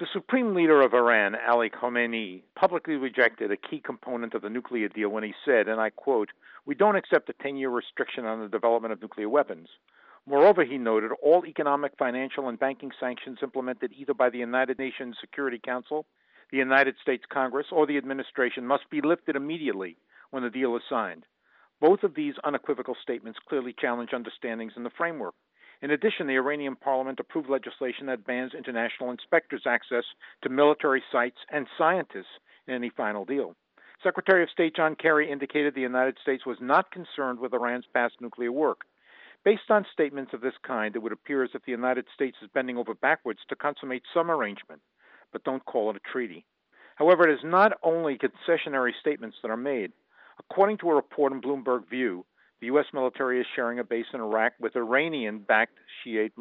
The supreme leader of Iran, Ali Khamenei, publicly rejected a key component of the nuclear deal when he said, and I quote, "We don't accept a 10-year restriction on the development of nuclear weapons." Moreover, he noted all economic, financial, and banking sanctions implemented either by the United Nations Security Council, the United States Congress, or the administration must be lifted immediately when the deal is signed. Both of these unequivocal statements clearly challenge understandings in the framework. In addition, the Iranian parliament approved legislation that bans international inspectors' access to military sites and scientists in any final deal. Secretary of State John Kerry indicated the United States was not concerned with Iran's past nuclear work. Based on statements of this kind, it would appear as if the United States is bending over backwards to consummate some arrangement, but don't call it a treaty. However, it is not only concessionary statements that are made. According to a report in Bloomberg View, the U.S. military is sharing a base in Iraq with Iranian-backed Shiite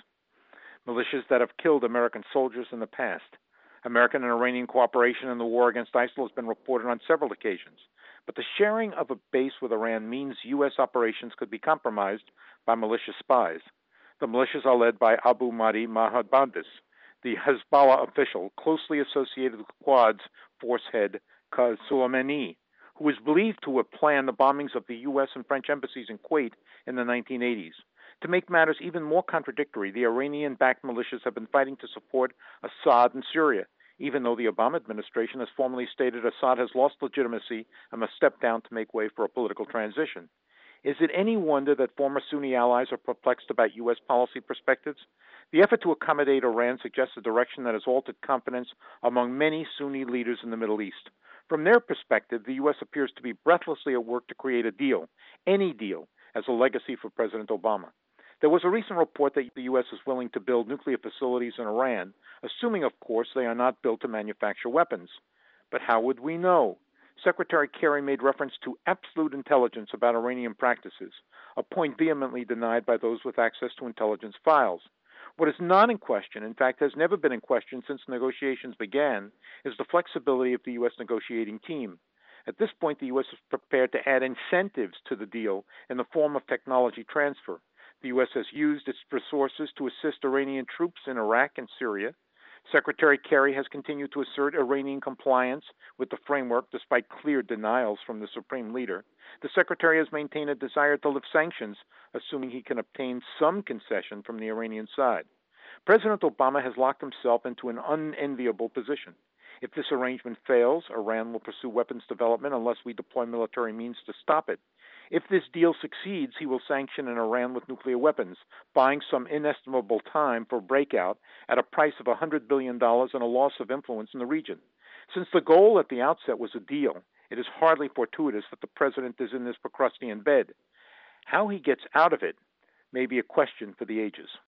militias that have killed American soldiers in the past. American and Iranian cooperation in the war against ISIL has been reported on several occasions, but the sharing of a base with Iran means U.S. operations could be compromised by malicious spies. The militias are led by Abu Mahdi Mahbandis, the Hezbollah official closely associated with Quad's force head Qais Soleimani, who is believed to have planned the bombings of the U.S. and French embassies in Kuwait in the 1980s. To make matters even more contradictory, the Iranian-backed militias have been fighting to support Assad in Syria, even though the Obama administration has formally stated Assad has lost legitimacy and must step down to make way for a political transition. Is it any wonder that former Sunni allies are perplexed about U.S. policy perspectives? The effort to accommodate Iran suggests a direction that has altered confidence among many Sunni leaders in the Middle East. From their perspective, the U.S. appears to be breathlessly at work to create a deal, any deal, as a legacy for President Obama. There was a recent report that the U.S. is willing to build nuclear facilities in Iran, assuming, of course, they are not built to manufacture weapons. But how would we know? Secretary Kerry made reference to absolute intelligence about Iranian practices, a point vehemently denied by those with access to intelligence files. What is not in question, in fact, has never been in question since negotiations began, is the flexibility of the U.S. negotiating team. At this point, the U.S. is prepared to add incentives to the deal in the form of technology transfer. The U.S. has used its resources to assist Iranian troops in Iraq and Syria. Secretary Kerry has continued to assert Iranian compliance with the framework despite clear denials from the Supreme Leader. The Secretary has maintained a desire to lift sanctions, assuming he can obtain some concession from the Iranian side. President Obama has locked himself into an unenviable position. If this arrangement fails, Iran will pursue weapons development unless we deploy military means to stop it. If this deal succeeds, he will sanction an Iran with nuclear weapons, buying some inestimable time for breakout at a price of $100 billion and a loss of influence in the region. Since the goal at the outset was a deal, it is hardly fortuitous that the president is in this Procrustean bed. How he gets out of it may be a question for the ages.